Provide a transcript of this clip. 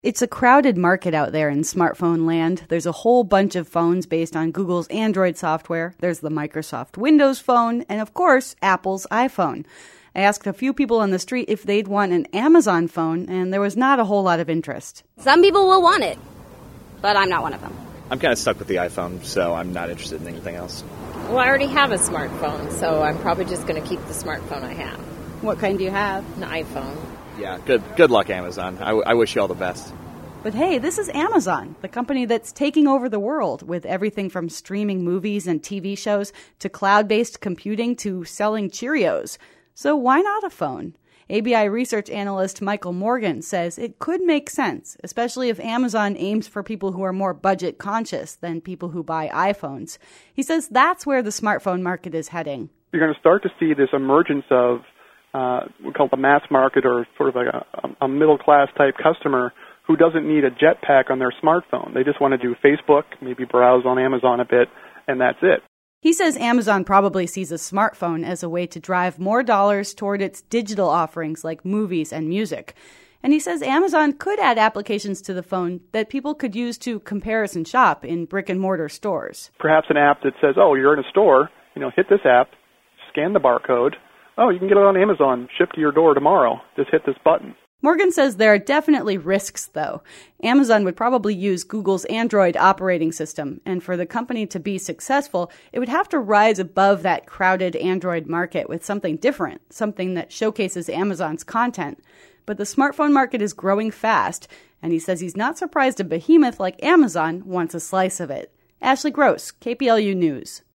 It's a crowded market out there in smartphone land. There's a whole bunch of phones based on Google's Android software. There's the Microsoft Windows Phone, and of course, Apple's iPhone. I asked a few people on the street if they'd want an Amazon phone, and there was not a whole lot of interest. Some people will want it, but I'm not one of them. I'm kind of stuck with the iPhone, so I'm not interested in anything else. Well, I already have a smartphone, so I'm probably just going to keep the smartphone I have. What kind do you have? An iPhone. Yeah, good luck, Amazon. I wish you all the best. But hey, this is Amazon, the company that's taking over the world with everything from streaming movies and TV shows to cloud-based computing to selling Cheerios. So why not a phone? ABI research analyst Michael Morgan says it could make sense, especially if Amazon aims for people who are more budget conscious than people who buy iPhones. He says that's where the smartphone market is heading. You're going to start to see this emergence of we call it the mass market, or sort of like a middle-class type customer who doesn't need a jetpack on their smartphone. They just want to do Facebook, maybe browse on Amazon a bit, and that's it. He says Amazon probably sees a smartphone as a way to drive more dollars toward its digital offerings like movies and music. And he says Amazon could add applications to the phone that people could use to comparison shop in brick-and-mortar stores. Perhaps an app that says, oh, you're in a store, hit this app, scan the barcode. Oh, you can get it on Amazon, shipped to your door tomorrow. Just hit this button. Morgan says there are definitely risks, though. Amazon would probably use Google's Android operating system, and for the company to be successful, it would have to rise above that crowded Android market with something different, something that showcases Amazon's content. But the smartphone market is growing fast, and he says he's not surprised a behemoth like Amazon wants a slice of it. Ashley Gross, KPLU News.